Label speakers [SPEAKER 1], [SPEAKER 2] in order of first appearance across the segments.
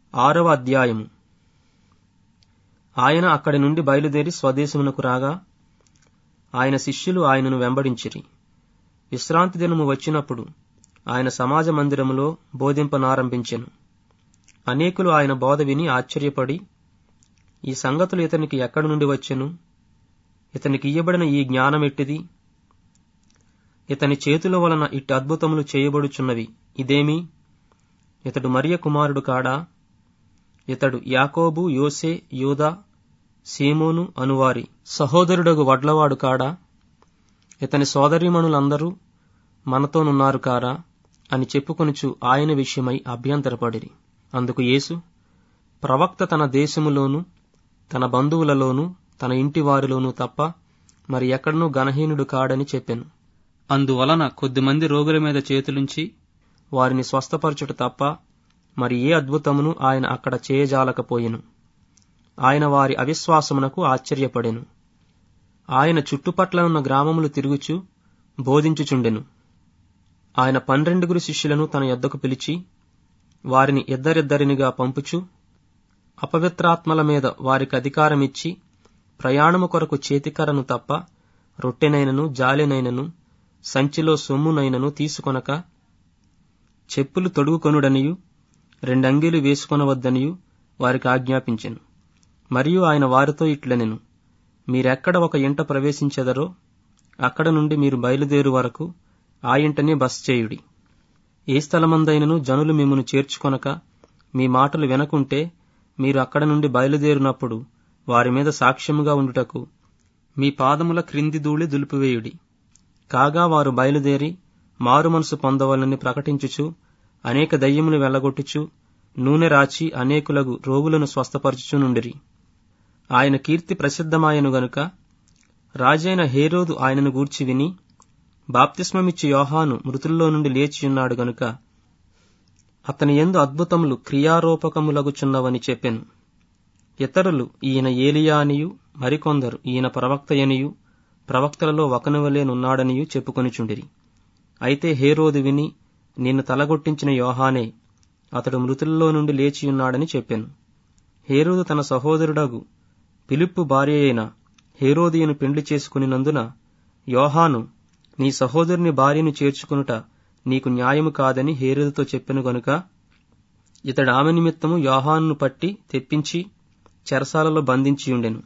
[SPEAKER 1] 6వ అధ్యాయము. ఆయన అక్కడి నుండి బయలుదేరి స్వదేశమునకు రాగా ఆయన శిష్యులు ఆయనను వెంబడించిరి. విశ్రాంతి దినము వచ్చినప్పుడు ఆయన సమాజ మందిరములో బోధింపనారంభించెను. అనేకులు ఆయన బోధ విని ఆశ్చర్యపడి, ఈ సంగతులు ఇతనికి ఎక్కడి నుండి వచ్చెను? ఇతనికి ఇయ్యబడిన ఈ జ్ఞానమెట్టిది? ఇతని చేతుల వలన ఇట్టి అద్భుతములు చేయబడుచున్నవి ఇదేమి? ఇతడు మరియ కుమారుడు కాడా? ఇతడు యాకోబు, యోసే, యూదా, సీమోను అనువారి సహోదరుడగు వడ్లవాడు కాడా? ఇతని సోదరీమణులందరూ మనతోనున్నారు కారా? అని చెప్పుకొనుచు ఆయన విషయమై అభ్యంతరపడిరి. అందుకు యేసు, ప్రవక్త తన దేశములోను తన బంధువులలోను తన ఇంటి వారిలోనూ తప్ప మరి ఎక్కడనూ ఘనహీనుడు కాడని చెప్పెను. అందువలన కొద్దిమంది రోగుల మీద చేతులుంచి వారిని స్వస్థపరచుట తప్ప మరి ఏ అద్భుతమును ఆయన అక్కడ చేయజాలకపోయెను. ఆయన వారి అవిశ్వాసమునకు ఆశ్చర్యపడెను. ఆయన చుట్టుపట్లనున్న గ్రామములు తిరుగుచు బోధించుచుండెను. ఆయన 12 శిష్యులను తన యొద్దకు పిలిచి వారిని ఇద్దరిద్దరినిగా పంపుచు అపవిత్రాత్మల మీద వారికి అధికారమిచ్చి ప్రయాణము కొరకు చేతికర్రను తప్ప రొట్టెనైనను జాలెనైనను సంచిలో సొమ్మునైనను తీసుకొనక చెప్పులు తొడుగుకొనుడనియు 2 అంగీలు వేసుకొనవద్దనియు వారికి ఆజ్ఞాపించెను. మరియు ఆయన వారితో ఇట్లనెను, మీరెక్కడ ఒక ఇంట ప్రవేశించెదరో అక్కడ నుండి మీరు బయలుదేరు వరకు ఆ ఇంటనే బస చేయుడి. ఏ స్థలమందైనను జనులు మిమ్మును చేర్చుకొనక మీ మాటలు వినకుంటే మీరు అక్కడ నుండి బయలుదేరినప్పుడు వారి మీద సాక్ష్యముగా ఉండుటకు మీ పాదముల క్రింది ధూళి దులిపివేయుడి. కాగా వారు బయలుదేరి మారు మనసు పొందవలనని ప్రకటించుచు అనేక దయ్యములు వెళ్లగొట్టుచు నూనె రాచి అనేకులగు రోగులను స్వస్థపరచుచునుండిరి. ఆయన కీర్తి ప్రసిద్ధమాయెను గనుక రాజైన హేరోదు ఆయనను గూర్చి విని, బాప్తిస్మమిచ్చి యోహాను మృతుల్లో నుండి లేచియున్నాడు గనుక అతని యందు అద్భుతములు క్రియారూపకములగుచున్నవని చెప్పెను. ఇతరులు ఈయన ఏలియా అనియు మరికొందరు ఈయన ప్రవక్తయనియు ప్రవక్తలలో ఒకనివలేనున్నాడనియు చెప్పుకొనిచుండిరి. అయితే హేరోదు విని, నిన్ను తలగొట్టించిన యోహానే, అతడు మృతుల్లో నుండి లేచియున్నాడని చెప్పెను. హేరోదు తన సహోదరుడగు ఫిలిప్పు భార్య అయిన హేరోదియను పెండ్లి చేసుకునినందున యోహాను, నీ సహోదరుని భార్యను చేర్చుకొనుట నీకు న్యాయము కాదని హేరోదుతో చెప్పెను గనుక ఇతడు ఆమె నిమిత్తము యోహానును పట్టి తెప్పించి చెరసాలలో బంధించియుండెను.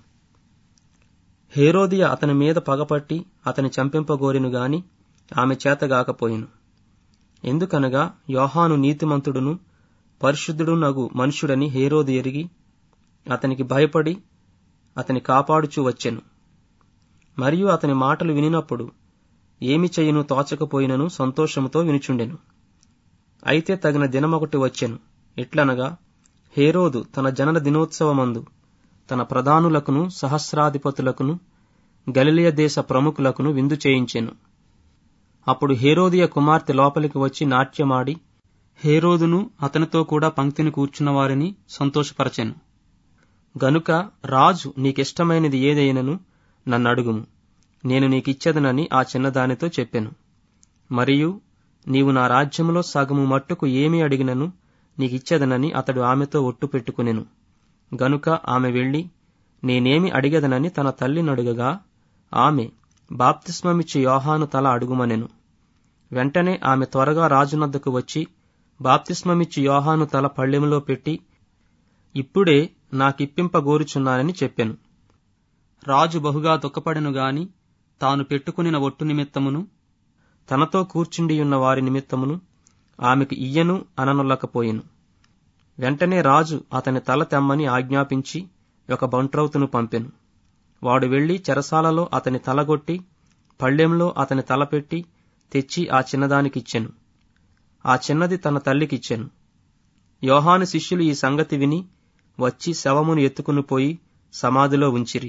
[SPEAKER 1] హేరోదియ అతని మీద పగపట్టి అతని చంపింపగోరెను గాని ఆమె చేతగాకపోయెను. ఎందుకనగా యోహాను నీతిమంతుడును పరిశుద్ధుడునగు మనుష్యుడని హేరోదు ఎరిగి అతనికి భయపడి అతని కాపాడుచూ వచ్చెను. మరియు అతని మాటలు వినినప్పుడు ఏమి చెయ్యను తోచకపోయినను సంతోషముతో వినుచుండెను. అయితే తగిన దినమొకటి వచ్చెను. ఎట్లనగా హేరోదు తన జనన దినోత్సవమందు తన ప్రధానులకును సహస్రాధిపతులకును గలిలయ దేశ ప్రముఖులకును విందు చేయించెను. అప్పుడు హేరోదియ కుమార్తె లోపలికి వచ్చి నాట్యమాడి హేరోదును అతనితో కూడా పంక్తిని కూర్చున్న వారిని సంతోషపరచెను. గనుక రాజు నీకిష్టమైనది ఏదైనను నన్నడుగుము, నేను నీకిచ్చెదనని ఆ చిన్నదానితో చెప్పెను. మరియు నీవు నా రాజ్యములో సగము మట్టుకు ఏమి అడిగినను నీకిచ్చెదనని అతడు ఆమెతో ఒట్టు పెట్టుకునెను. గనుక ఆమె వెళ్లి నేనేమి అడిగెదనని తన తల్లినడుగగా ఆమె బాప్తిస్మమిచ్చి యోహాను తల అడుగుమనెను. వెంటనే ఆమె త్వరగా రాజునద్దకు వచ్చి బాప్తిస్మమిచ్చి యోహాను తల పళ్ళెములో పెట్టి, ఇప్పుడే నాకిప్పింపగోరుచున్నానని చెప్పెను. రాజు బహుగా దుఃఖపడెను గాని తాను పెట్టుకునిన ఒట్టు నిమిత్తమును తనతో కూర్చుండియున్న వారి నిమిత్తమును ఆమెకు ఇయ్యను అననొల్లకపోయెను. వెంటనే రాజు అతని తల తెమ్మని ఆజ్ఞాపించి ఒక బంట్రౌతును పంపెను. వాడు వెళ్లి చెరసాలలో అతని తలగొట్టి పళ్ళెంలో అతని తల పెట్టి తెచ్చి ఆ చిన్నదానికిచ్చెను. ఆ చిన్నది తన తల్లికిచ్చెను. యోహాను శిష్యులు ఈ సంగతి విని వచ్చి శవమును ఎత్తుకుని పోయి సమాధిలో ఉంచిరి.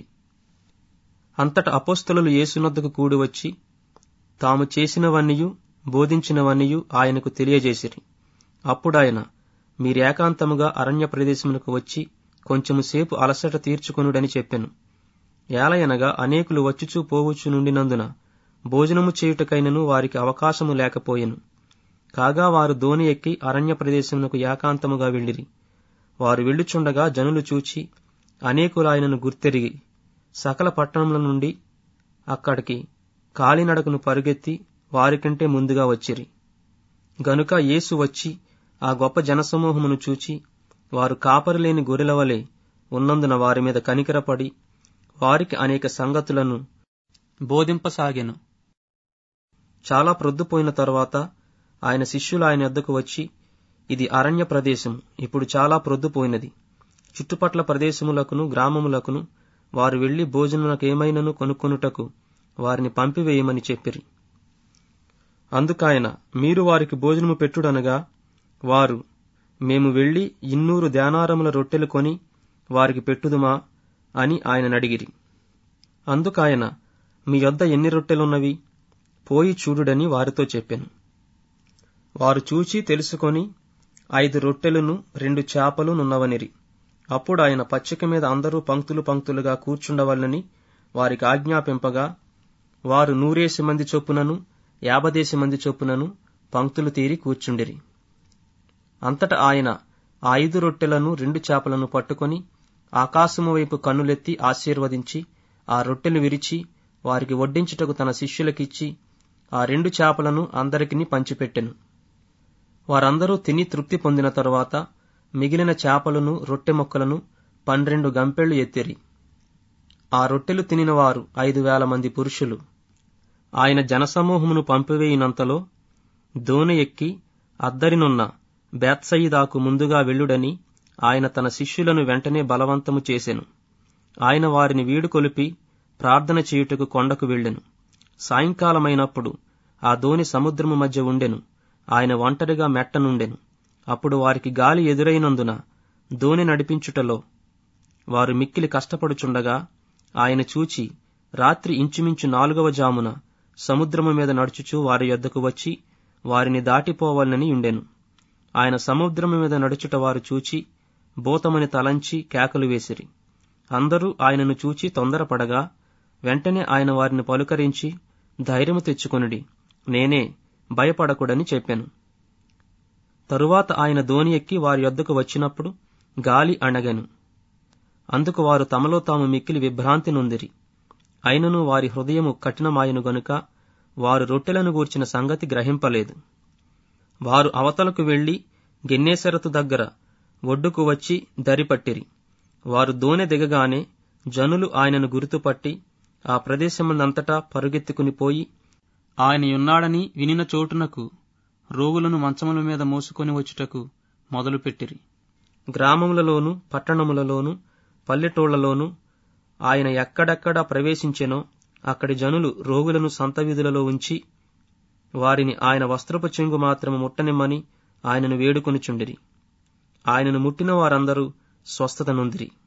[SPEAKER 1] అంతట అపోస్తలులు యేసునొద్దకు కూడి వచ్చి తాము చేసినవన్నీయు బోధించినవన్నీయు ఆయనకు తెలియజేసిరి. అప్పుడాయన, మీరేకాంతముగా అరణ్య ప్రదేశమునకు వచ్చి కొంచెము సేపు అలసట తీర్చుకొనుడని చెప్పెను. ఏలయనగా అనేకులు వచ్చుచూ పోవుచూ నుండినందున భోజనము చేయుటకైనను వారికి అవకాశము లేకపోయెను. కాగా వారు దోణి ఎక్కి అరణ్య ప్రదేశమునకు ఏకాంతముగా వెళ్ళిరి. వారు వెళ్ళుచుండగా జనులు చూచి అనేకులు ఆయనను గుర్తెరిగి సకల పట్టణముల నుండి అక్కడికి కాలినడకను పరుగెత్తి వారికంటే ముందుగా వచ్చిరి. గనుక యేసు వచ్చి ఆ గొప్ప జనసమూహమును చూచి వారు కాపరిలేని గొర్రెల వలె ఉన్నందున వారి మీద కనికరపడి వారికి అనేక సంగతులను బోధింపసాగెను. చాలా ప్రొద్దుపోయిన తరువాత ఆయన శిష్యులు ఆయన యొద్దకు వచ్చి, ఇది అరణ్య ప్రదేశము, ఇప్పుడు చాలా ప్రొద్దుపోయినది. చుట్టుపట్ల ప్రదేశములకును గ్రామములకును వారు వెళ్లి భోజనమునకేమైనను కొనుక్కొనుటకు వారిని పంపివేయమని చెప్పిరి. అందుకాయన, మీరు వారికి భోజనము పెట్టుడనగా వారు, మేము వెళ్లి 200 దేనారముల రొట్టెలు కొని వారికి పెట్టుదుమా అని ఆయన అడిగిరి. అందుకాయన, మీ యొద్ద ఎన్ని రొట్టెలున్నవి? పోయి చూడుడని వారితో చెప్పెను. వారు చూచి తెలుసుకొని 5 రొట్టెలును 2 చేపలు నున్నవనిరి. అప్పుడు ఆయన పచ్చిక మీద అందరూ పంక్తులు పంక్తులుగా కూర్చుండవలనని వారికి ఆజ్ఞాపింపగా వారు 100 మంది చొప్పునను 50 మంది చొప్పునను పంక్తులు తీరి కూర్చుండిరి. అంతటా ఆయన 5 రొట్టెలను 2 చేపలను పట్టుకొని ఆకాశము వైపు కన్నులెత్తి ఆశీర్వదించి ఆ రొట్టెలు విరిచి వారికి వడ్డించుటకు తన శిష్యులకిచ్చి ఆ 2 చేపలను అందరికిని పంచిపెట్టెను. వారందరూ తిని తృప్తి పొందిన తరువాత మిగిలిన చేపలను రొట్టె ముక్కలను 12 గంపెళ్లు ఎత్తిరి. ఆ రొట్టెలు తినిన వారు 5,000 మంది పురుషులు. ఆయన జనసమూహమును పంపివేయినంతలో దోణి ఎక్కి అద్దరినున్న బేత్సయిదాకు ముందుగా వెళ్ళుడని ఆయన తన శిష్యులను వెంటనే బలవంతము చేసెను. ఆయన వారిని వీడుకొలిపి ప్రార్థన చేయుటకు కొండకు వెళ్ళెను. సాయంకాలమైనప్పుడు ఆ దోణి సముద్రము మధ్య ఉండెను. ఆయన ఒంటరిగా మెట్టనుండెను. అప్పుడు వారికి గాలి ఎదురైనందున దోణి నడిపించుటలో వారు మిక్కిలి కష్టపడుచుండగా ఆయన చూచి రాత్రి ఇంచుమించు 4వ జామున సముద్రము మీద నడుచుచూ వారి యొద్దకు వచ్చి వారిని దాటిపోవాలని ఉండెను. ఆయన సముద్రము మీద నడుచుట వారు చూచి భూతమని తలంచి కేకలు వేసిరి. అందరూ ఆయనను చూచి తొందరపడగా వెంటనే ఆయన వారిని పలుకరించి, ధైర్యము తెచ్చుకొనుడి, నేనే, భయపడకుడని చెప్పెను. తరువాత ఆయన దోణి ఎక్కి వారి యొద్దకు వచ్చినప్పుడు గాలి అణగెను. అందుకు వారు తమలో తాము మిక్కిలి విభ్రాంతి నొందిరి. అయినను వారి హృదయము కఠినమాయెను గనుక వారు రొట్టెలను గూర్చిన సంగతి గ్రహింపలేదు. వారు అవతలకు వెళ్లి గెన్నేసరతు దగ్గర ఒడ్డుకు వచ్చి దరిపట్టిరి. వారు దోణి దిగగానే జనులు ఆయనను గుర్తుపట్టి ఆ ప్రదేశమందంతటా పరుగెత్తుకుని పోయి ఆయనయున్నాడని వినిన చోటునకు రోగులను మంచముల మీద మోసుకొని వచ్చుటకు మొదలుపెట్టిరి. గ్రామములలోను పట్టణములలోను పల్లెటూళ్లలోను ఆయన ఎక్కడెక్కడ ప్రవేశించెనో అక్కడి జనులు రోగులను సంతవీధులలో ఉంచి వారిని ఆయన వస్త్రపు చెంగు మాత్రము ముట్టనిమ్మని ఆయనను వేడుకొనుచుండిరి. ఆయనను ముట్టిన వారందరూ స్వస్థత నొందిరి.